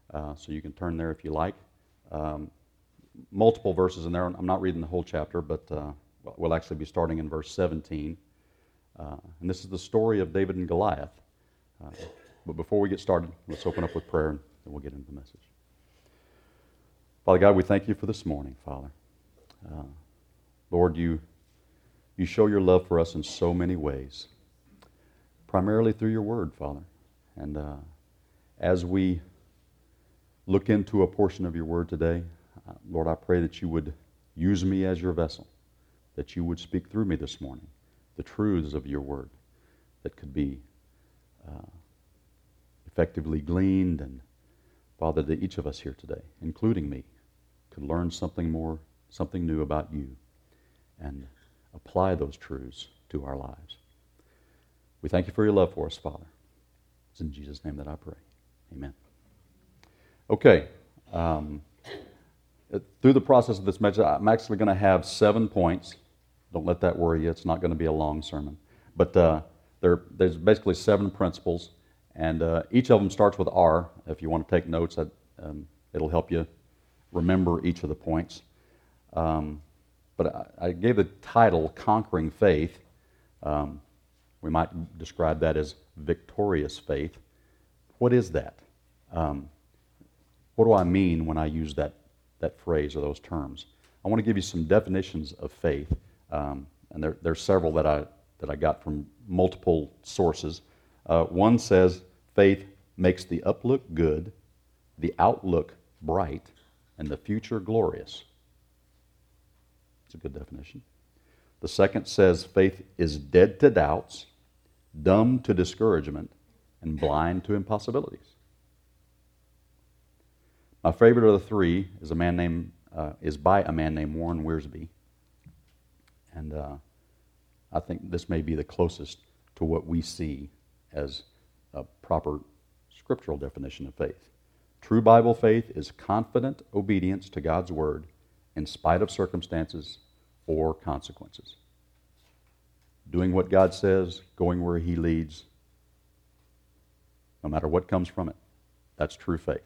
So you can turn there if you like. Um, Multiple verses in there. I'm not reading the whole chapter, but we'll actually be starting in verse 17. And this is the story of David and Goliath. But before we get started, let's open up with prayer and then we'll get into the message. Father God, we thank you for this morning, Father. Lord, you show your love for us in so many ways, primarily through your word, Father. And as we look into a portion of your word today, Lord, I pray that you would use me as your vessel, that you would speak through me this morning, the truths of your word that could be effectively gleaned, and Father, that each of us here today, including me, could learn something more, something new about you, and apply those truths to our lives. We thank you for your love for us, Father. It's in Jesus' name that I pray. Amen. Okay. Through the process of this message, I'm actually going to have 7 points. Don't let that worry you. It's not going to be a long sermon. But there's basically 7 principles, and each of them starts with R. If you want to take notes, it'll help you remember each of the points. But I gave the title, Conquering Faith. We might describe that as victorious faith. What is that? What do I mean when I use that phrase or those terms? I want to give you some definitions of faith, and there's several that I got from multiple sources. One says faith makes the uplook good, the outlook bright, and the future glorious. It's a good definition. The second says faith is dead to doubts, dumb to discouragement, and blind to impossibilities. My favorite of the 3 is by a man named Warren Wiersbe, and I think this may be the closest to what we see as a proper scriptural definition of faith. True Bible faith is confident obedience to God's word in spite of circumstances or consequences. Doing what God says, going where he leads, no matter what comes from it. That's true faith.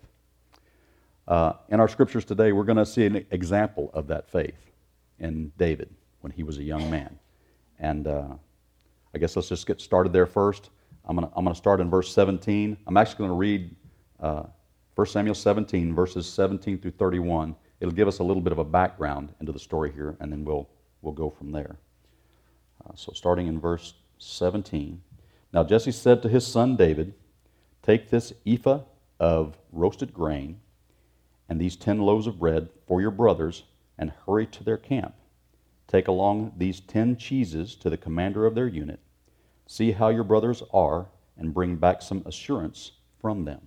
In our scriptures today, we're going to see an example of that faith in David when he was a young man. And I guess let's just get started there first. I'm going to start in verse 17. I'm actually going to read 1 Samuel 17, verses 17 through 31. It'll give us a little bit of a background into the story here, and then we'll go from there. So starting in verse 17. Now Jesse said to his son David, "Take this ephah of roasted grain and these 10 loaves of bread for your brothers, and hurry to their camp. Take along these 10 cheeses to the commander of their unit. See how your brothers are, and bring back some assurance from them."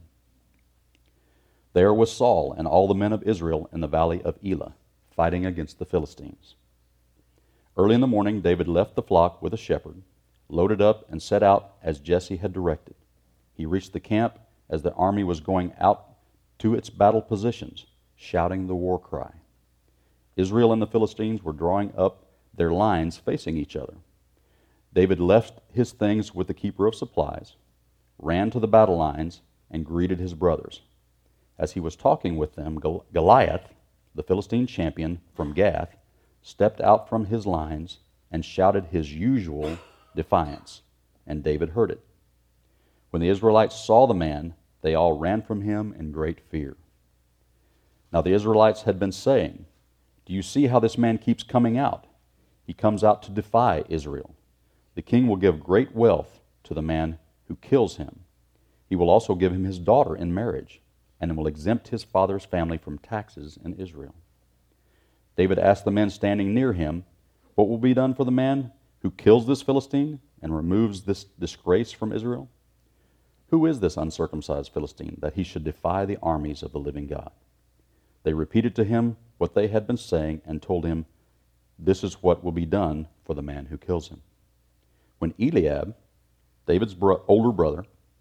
There was Saul and all the men of Israel in the valley of Elah, fighting against the Philistines. Early in the morning David left the flock with a shepherd, loaded up, and set out as Jesse had directed. He reached the camp as the army was going out to its battle positions, shouting the war cry. Israel and the Philistines were drawing up their lines facing each other. David left his things with the keeper of supplies, ran to the battle lines, and greeted his brothers. As he was talking with them, Goliath, the Philistine champion from Gath, stepped out from his lines and shouted his usual defiance, and David heard it. When the Israelites saw the man, they all ran from him in great fear. Now the Israelites had been saying, "Do you see how this man keeps coming out? He comes out to defy Israel. The king will give great wealth to the man who kills him. He will also give him his daughter in marriage, and will exempt his father's family from taxes in Israel." David asked the men standing near him, "What will be done for the man who kills this Philistine and removes this disgrace from Israel? Who is this uncircumcised Philistine that he should defy the armies of the living God?" They repeated to him what they had been saying and told him, "This is what will be done for the man who kills him." When Eliab, David's older brother,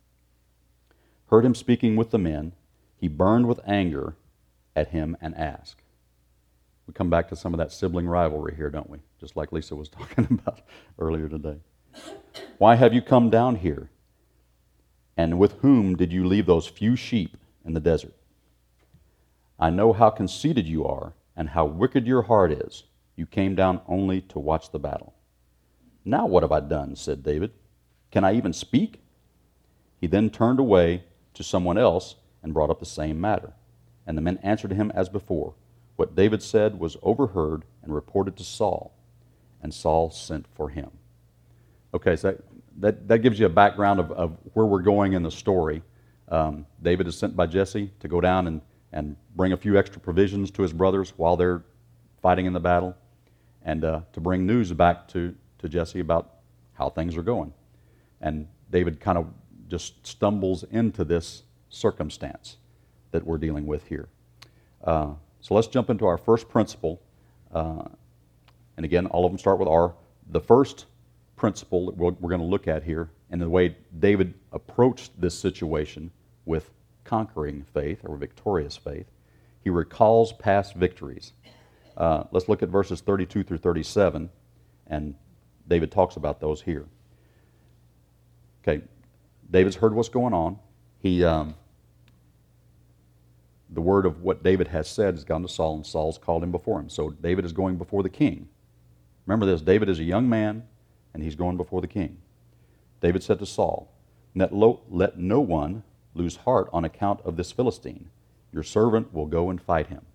heard him speaking with the men, he burned with anger at him and asked. We come back to some of that sibling rivalry here, don't we? Just like Lisa was talking about earlier today. "Why have you come down here? And with whom did you leave those few sheep in the desert?" I know how conceited you are and how wicked your heart is. You came down only to watch the battle." "Now what have I done?" said David. "Can I even speak?" He then turned away to someone else and brought up the same matter. And the men answered him as before. What David said was overheard and reported to Saul, and Saul sent for him. Okay, so that gives you a background of where we're going in the story. David is sent by Jesse to go down and bring a few extra provisions to his brothers while they're fighting in the battle, and to bring news back to Jesse about how things are going. And David kind of just stumbles into this circumstance that we're dealing with here. So let's jump into our first principle. And again, all of them start with R. The first principle that we're going to look at here, and the way David approached this situation with conquering faith or victorious faith, he recalls past victories. Let's look at verses 32 through 37, and David talks about those here. Okay, David's heard what's going on. The word of what David has said has gone to Saul, and Saul's called him before him. So David is going before the king. Remember this, David is a young man, and he's going before the king. David said to Saul, let no one lose heart on account of this Philistine. Your servant will go and fight him."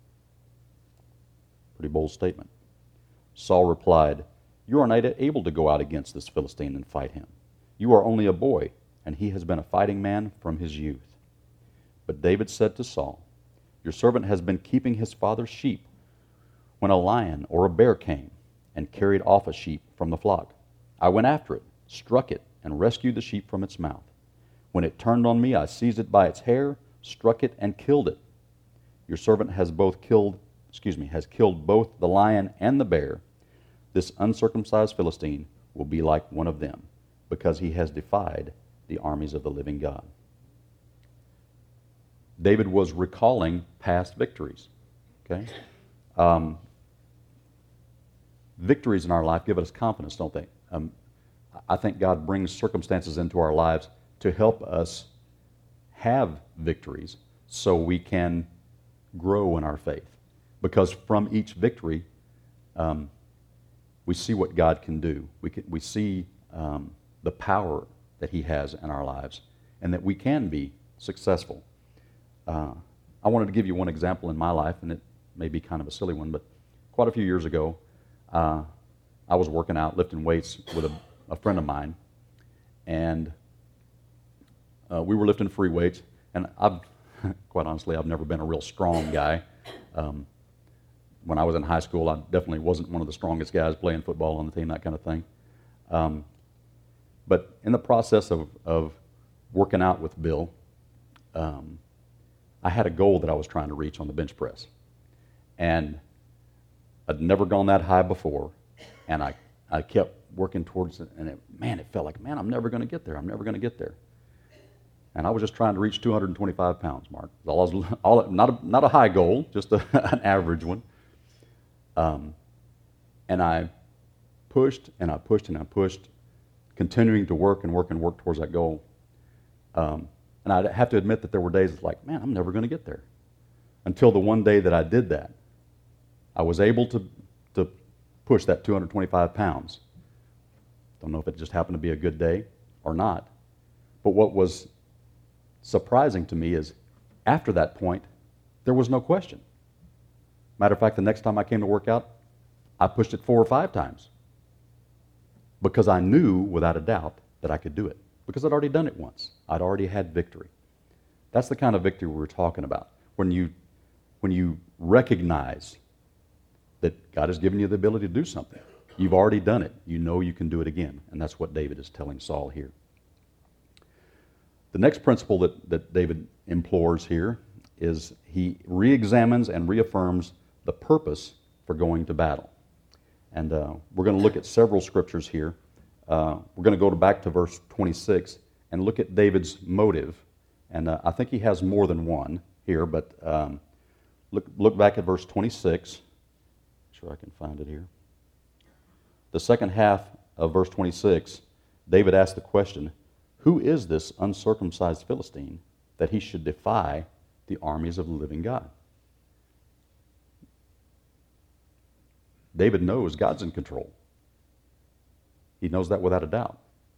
Pretty bold statement. Saul replied, "You are not able to go out against this Philistine and fight him. You are only a boy, and he has been a fighting man from his youth." But David said to Saul, "Your servant has been keeping his father's sheep when a lion or a bear came and carried off a sheep from the flock. I went after it, struck it, and rescued the sheep from its mouth. When it turned on me, I seized it by its hair, struck it, and killed it. Your servant has killed both the lion and the bear. This uncircumcised Philistine will be like one of them, because he has defied the armies of the living God." David was recalling past victories. Okay, victories in our life give us confidence, don't they? I think God brings circumstances into our lives to help us have victories so we can grow in our faith. Because from each victory, we see what God can do. We see the power that He has in our lives, and that we can be successful. I wanted to give you one example in my life, and it may be kind of a silly one, but quite a few years ago, I was working out, lifting weights with a friend of mine, and we were lifting free weights, and quite honestly, I've never been a real strong guy. When I was in high school, I definitely wasn't one of the strongest guys playing football on the team, that kind of thing. But in the process of working out with Bill, I had a goal that I was trying to reach on the bench press. And I'd never gone that high before, and I kept working towards it, and it felt like, I'm never going to get there. I'm never going to get there. And I was just trying to reach 225 pounds, Mark. Not a high goal, just an average one. And I pushed, and I pushed, and I pushed, continuing to work and work and work towards that goal. And I have to admit that there were days it's like, I'm never going to get there. Until the one day that I did that, I was able to push that 225 pounds. Don't know if it just happened to be a good day or not. But what was surprising to me is, after that point, there was no question. Matter of fact, the next time I came to work out, I pushed it 4 or 5 times. Because I knew, without a doubt, that I could do it. Because I'd already done it once. I'd already had victory. That's the kind of victory we're talking about. When you recognize that God has given you the ability to do something. You've already done it. You know you can do it again. And that's what David is telling Saul here. The next principle that David implores here is he re-examines and reaffirms the purpose for going to battle. And we're going to look at several scriptures here. We're going to go back to verse 26 and look at David's motive. And I think he has more than one here, but look back at verse 26. Sure I can find it here. The second half of verse 26, David asked the question, who is this uncircumcised Philistine that he should defy the armies of the living God? David knows God's in control. He knows that without a doubt.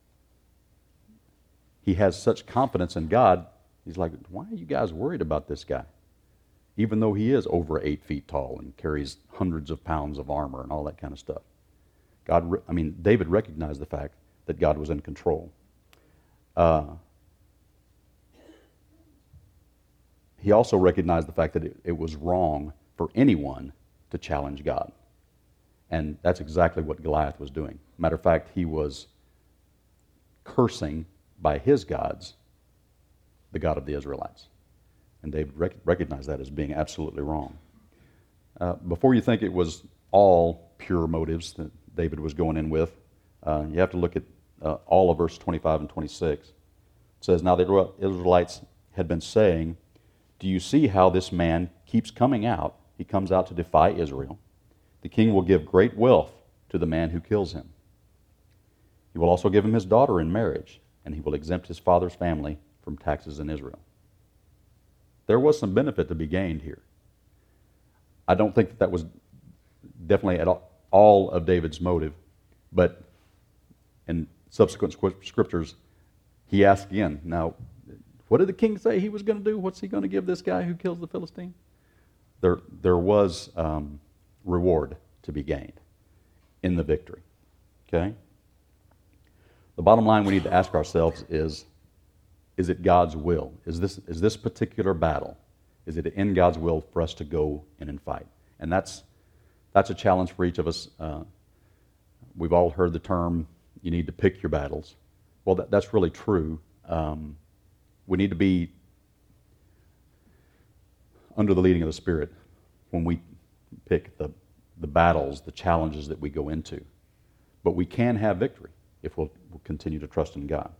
He has such confidence in God, he's like, why are you guys worried about this guy? Even though he is over 8 feet tall and carries hundreds of pounds of armor and all that kind of stuff. David recognized the fact that God was in control. He also recognized the fact that it was wrong for anyone to challenge God. And that's exactly what Goliath was doing. Matter of fact, he was cursing by his gods the God of the Israelites. And David recognized that as being absolutely wrong. Before you think it was all pure motives that David was going in with, you have to look at all of verse 25 and 26. It says, now the Israelites had been saying, do you see how this man keeps coming out? He comes out to defy Israel. The king will give great wealth to the man who kills him. He will also give him his daughter in marriage, and he will exempt his father's family from taxes in Israel. There was some benefit to be gained here. I don't think that was definitely at all of David's motive, but in subsequent scriptures, he asked again, now, what did the king say he was going to do? What's he going to give this guy who kills the Philistine? There was reward to be gained in the victory. Okay? The bottom line we need to ask ourselves is it God's will? Is this particular battle, is it in God's will for us to go in and fight? And that's a challenge for each of us. We've all heard the term, you need to pick your battles. Well, that's really true. We need to be under the leading of the Spirit when we pick the battles, the challenges that we go into. But we can have victory if we'll continue to trust in God.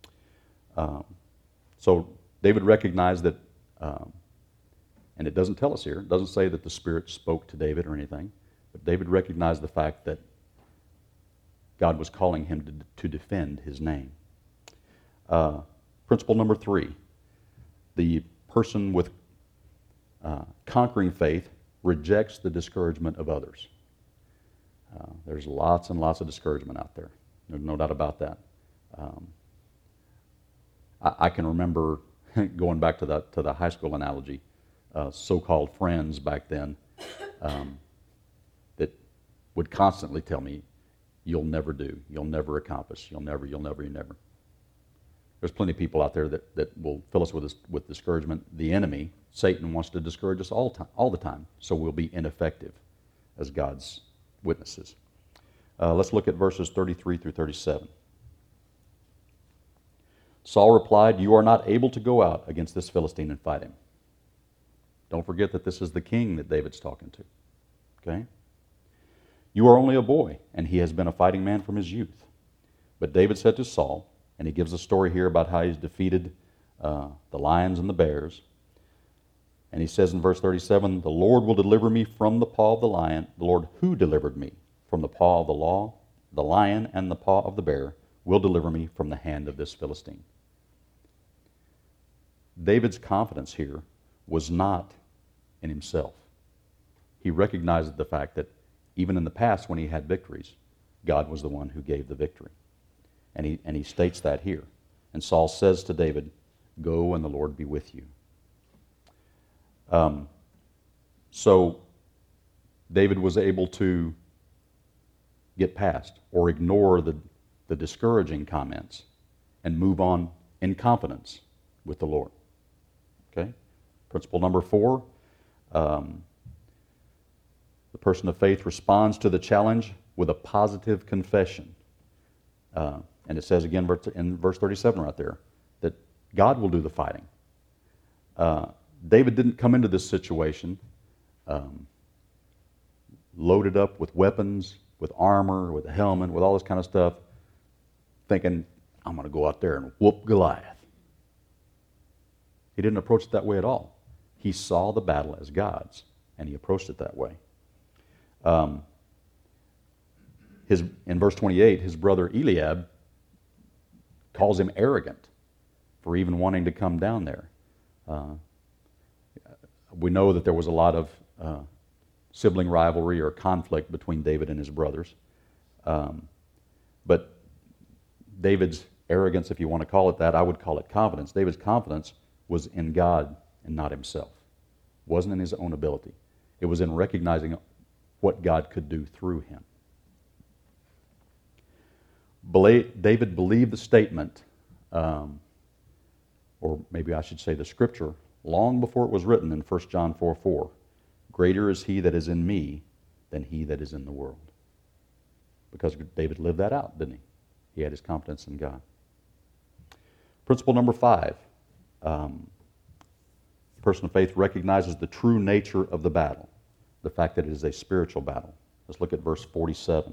So David recognized that, and it doesn't tell us here, it doesn't say that the Spirit spoke to David or anything, but David recognized the fact that God was calling him to defend his name. Principle number 3, the person with conquering faith rejects the discouragement of others. There's lots and lots of discouragement out there. There's no doubt about that. I can remember going back to the high school analogy, so-called friends back then that would constantly tell me, you'll never do, you'll never accomplish, you'll never. There's plenty of people out there that will fill us with discouragement. The enemy, Satan, wants to discourage us all the time, so we'll be ineffective as God's witnesses. Let's look at verses 33 through 37. Saul replied, you are not able to go out against this Philistine and fight him. Don't forget that this is the king that David's talking to. Okay? You are only a boy, and he has been a fighting man from his youth. But David said to Saul, and he gives a story here about how he's defeated the lions and the bears. And he says in verse 37, the Lord will deliver me from the paw of the lion, the Lord who delivered me from the paw of the lion and the paw of the bear, will deliver me from the hand of this Philistine. David's confidence here was not in himself. He recognized the fact that even in the past when he had victories, God was the one who gave the victory. And he states that here. And Saul says to David, go and the Lord be with you. So David was able to get past or ignore the discouraging comments and move on in confidence with the Lord. Okay? Principle number 4, the person of faith responds to the challenge with a positive confession. And it says again in verse 37 right there that God will do the fighting. David didn't come into this situation loaded up with weapons, with armor, with a helmet, with all this kind of stuff, thinking, I'm going to go out there and whoop Goliath. He didn't approach it that way at all. He saw the battle as God's, and he approached it that way. In verse 28, his brother Eliab calls him arrogant for even wanting to come down there. We know that there was a lot of sibling rivalry or conflict between David and his brothers. But David's arrogance, if you want to call it that, I would call it confidence. David's confidence was in God and not himself. It wasn't in his own ability. It was in recognizing what God could do through him. David believed the statement, or maybe I should say the scripture, long before it was written in 1 John 4:4. Greater is he that is in me than he that is in the world. Because David lived that out, didn't he? He had his confidence in God. Principle number 5. The person of faith recognizes the true nature of the battle, the fact that it is a spiritual battle. Let's look at verse 47.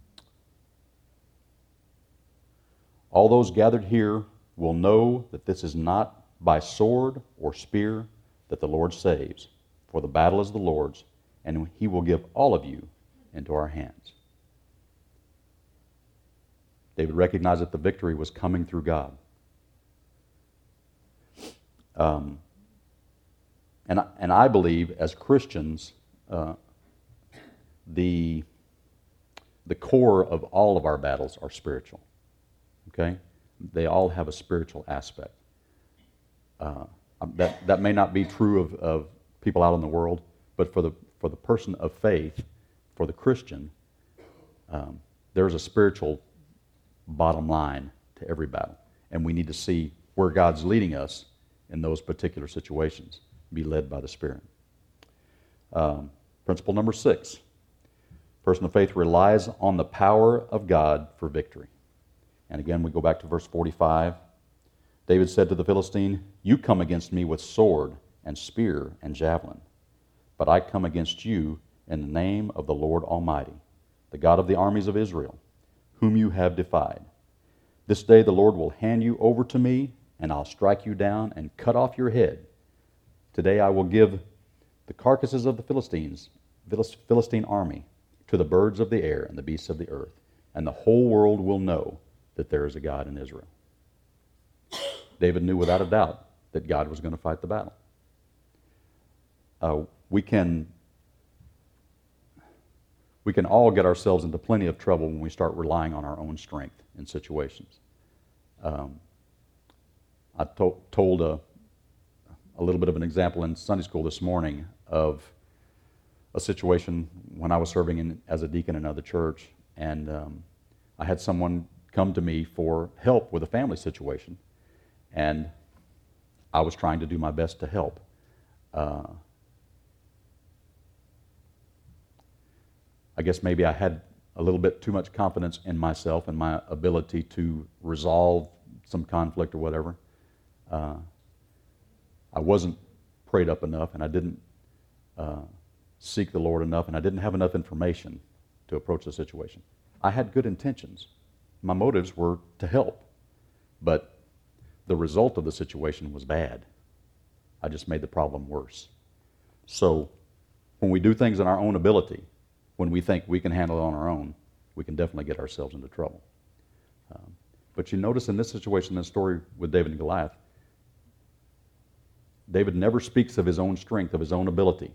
All those gathered here will know that this is not by sword or spear that the Lord saves, for the battle is the Lord's, and he will give all of you into our hands. David recognized that the victory was coming through God. And I believe, as Christians, the core of all of our battles are spiritual. Okay? They all have a spiritual aspect. That may not be true of people out in the world, but for the person of faith, for the Christian, there's a spiritual bottom line to every battle. And we need to see where God's leading us in those particular situations. Be led by the Spirit. Principle number 6. Person of faith relies on the power of God for victory. And again, we go back to verse 45. David said to the Philistine, "You come against me with sword and spear and javelin, but I come against you in the name of the Lord Almighty, the God of the armies of Israel, whom you have defied. This day the Lord will hand you over to me, and I'll strike you down and cut off your head. Today I will give the carcasses of the Philistine army to the birds of the air and the beasts of the earth, and the whole world will know that there is a God in Israel." David knew without a doubt that God was going to fight the battle. We can all get ourselves into plenty of trouble when we start relying on our own strength in situations. I told a little bit of an example in Sunday school this morning of a situation when I was serving as a deacon in another church, and I had someone come to me for help with a family situation, and I was trying to do my best to help. I guess maybe I had a little bit too much confidence in myself and my ability to resolve some conflict or whatever. I wasn't prayed up enough, and I didn't seek the Lord enough, and I didn't have enough information to approach the situation. I had good intentions. My motives were to help, but the result of the situation was bad. I just made the problem worse. So when we do things in our own ability, when we think we can handle it on our own, we can definitely get ourselves into trouble. But you notice in this situation, this story with David and Goliath, David never speaks of his own strength, of his own ability,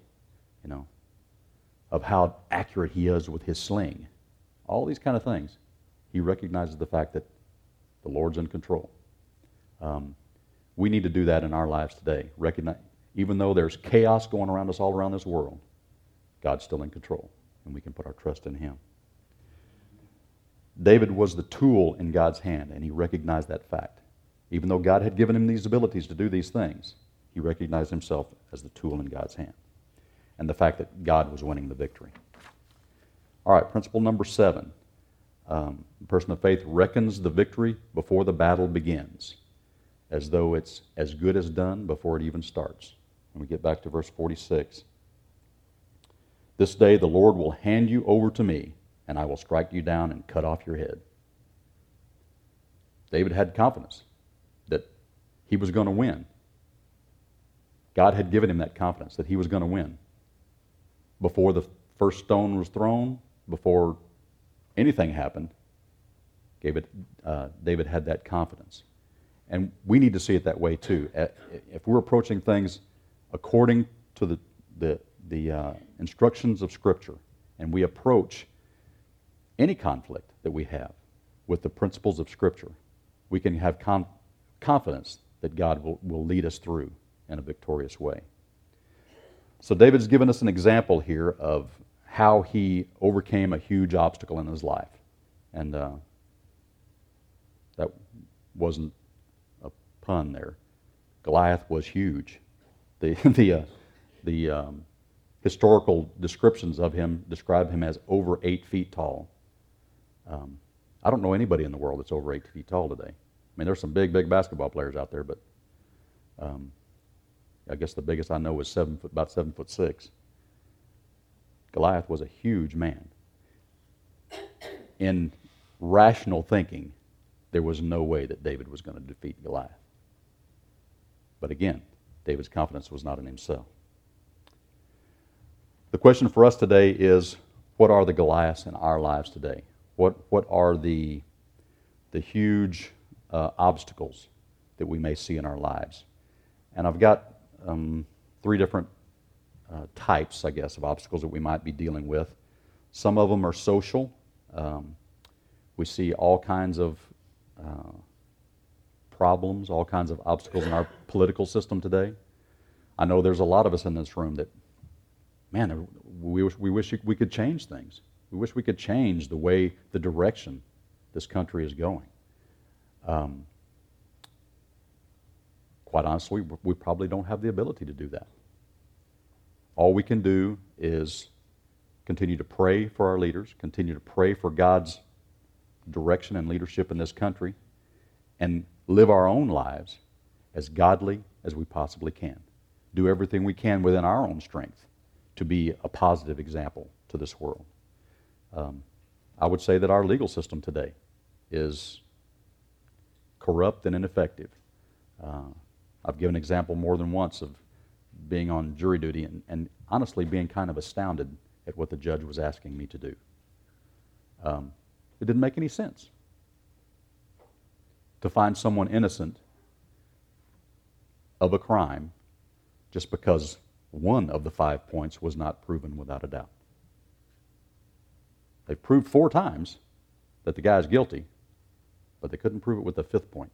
of how accurate he is with his sling. All these kind of things. He recognizes the fact that the Lord's in control. We need to do that in our lives today. Recognize, even though there's chaos going around us all around this world, God's still in control, and we can put our trust in Him. David was the tool in God's hand, and he recognized that fact. Even though God had given him these abilities to do these things, he recognized himself as the tool in God's hand, and the fact that God was winning the victory. All right, principle number 7. The person of faith reckons the victory before the battle begins, as though it's as good as done before it even starts. When we get back to verse 46. This day the Lord will hand you over to me, and I will strike you down and cut off your head. David had confidence that he was going to win. God had given him that confidence that he was going to win. Before the first stone was thrown, before anything happened, David had that confidence. And we need to see it that way too. If we're approaching things according to the the instructions of Scripture and we approach any conflict that we have with the principles of Scripture, we can have confidence that God will lead us through in a victorious way. So David's given us an example here of how he overcame a huge obstacle in his life. And that wasn't a pun there. Goliath was huge. The historical descriptions of him describe him as over 8 feet tall. I don't know anybody in the world that's over 8 feet tall today. I mean, there's some big basketball players out there, but I guess the biggest I know is about 7'6". Goliath was a huge man. In rational thinking, there was no way that David was going to defeat Goliath. But again, David's confidence was not in himself. The question for us today is, what are the Goliaths in our lives today? What are the huge obstacles that we may see in our lives? And I've got 3 different types, I guess, of obstacles that we might be dealing with. Some of them are social. We see all kinds of problems, all kinds of obstacles in our political system today. I know there's a lot of us in this room that, man, we wish we could change things. We wish we could change the direction this country is going. Quite honestly, we probably don't have the ability to do that. All we can do is continue to pray for our leaders, continue to pray for God's direction and leadership in this country, and live our own lives as godly as we possibly can. Do everything we can within our own strength to be a positive example to this world. I would say that our legal system today is corrupt and ineffective. I've given an example more than once of being on jury duty and honestly being kind of astounded at what the judge was asking me to do. It didn't make any sense to find someone innocent of a crime just because one of the 5 points was not proven without a doubt. They proved 4 times that the guy is guilty, but they couldn't prove it with the 5th point.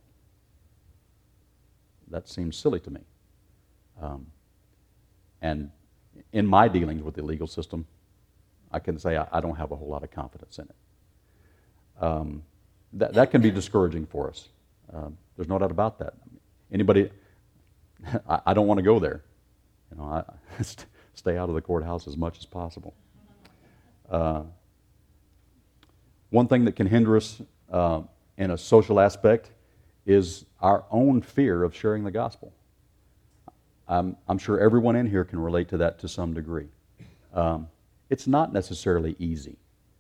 That seems silly to me. And in my dealings with the legal system, I can say I don't have a whole lot of confidence in it. That can be discouraging for us. There's no doubt about that. Anybody, I don't want to go there. I stay out of the courthouse as much as possible. One thing that can hinder us in a social aspect is our own fear of sharing the gospel. I'm sure everyone in here can relate to that to some degree. It's not necessarily easy.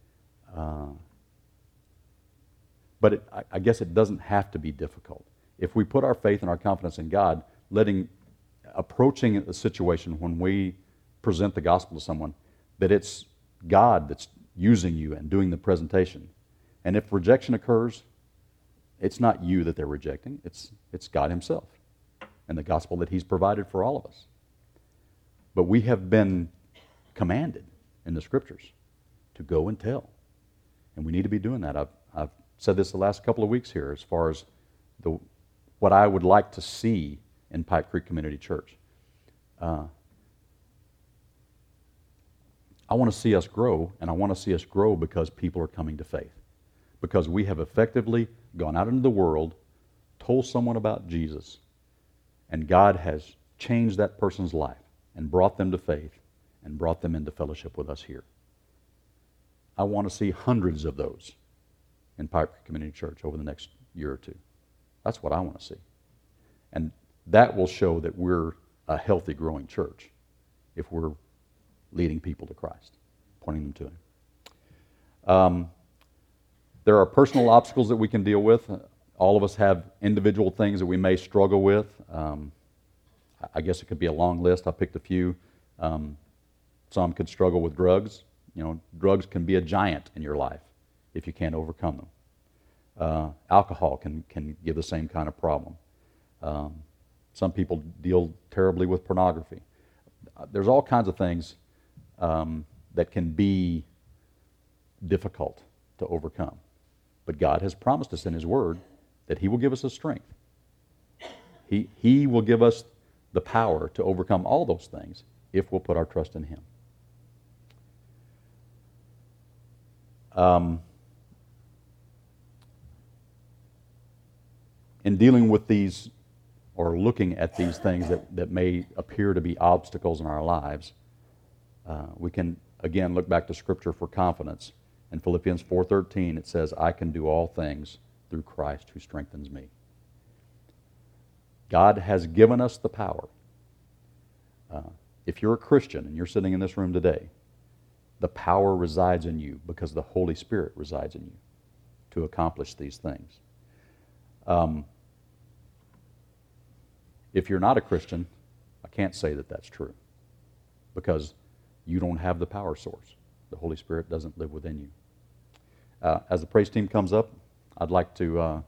But I guess it doesn't have to be difficult. If we put our faith and our confidence in God, approaching a situation when we present the gospel to someone, that it's God that's using you and doing the presentation. And if rejection occurs, it's not you that they're rejecting, it's God Himself and the gospel that He's provided for all of us. But we have been commanded in the Scriptures to go and tell. And we need to be doing that. I've said this the last couple of weeks here as far as what I would like to see in Pipe Creek Community Church. I want to see us grow, and I want to see us grow because people are coming to faith. Because we have effectively gone out into the world, told someone about Jesus, and God has changed that person's life and brought them to faith and brought them into fellowship with us here. I want to see hundreds of those in Pipe Creek Community Church over the next year or two. That's what I want to see. And that will show that we're a healthy, growing church if we're leading people to Christ, pointing them to Him. There are personal obstacles that we can deal with. All of us have individual things that we may struggle with. I guess it could be a long list. I picked a few. Some could struggle with drugs. Drugs can be a giant in your life if you can't overcome them. Alcohol can give the same kind of problem. Some people deal terribly with pornography. There's all kinds of things. that can be difficult to overcome. But God has promised us in His Word that He will give us the strength. He will give us the power to overcome all those things if we'll put our trust in Him. In dealing with these, or looking at these things that may appear to be obstacles in our lives, we can, again, look back to Scripture for confidence. In Philippians 4:13, it says, I can do all things through Christ who strengthens me. God has given us the power. If you're a Christian and you're sitting in this room today, the power resides in you because the Holy Spirit resides in you to accomplish these things. If you're not a Christian, I can't say that that's true because you don't have the power source. The Holy Spirit doesn't live within you. As the praise team comes up, I'd like to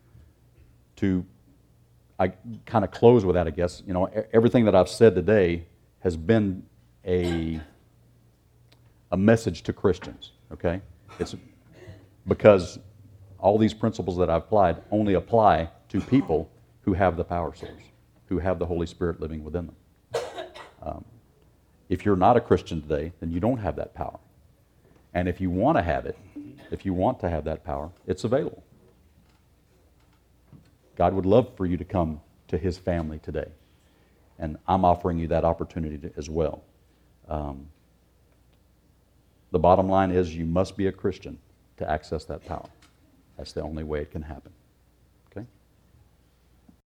I kind of close with that, I guess. You know, everything that I've said today has been a message to Christians, okay? It's because all these principles that I've applied only apply to people who have the power source, who have the Holy Spirit living within them. If you're not a Christian today, then you don't have that power. And if you want to have it, if you want to have that power, it's available. God would love for you to come to His family today. And I'm offering you that opportunity as well. The bottom line is you must be a Christian to access that power. That's the only way it can happen.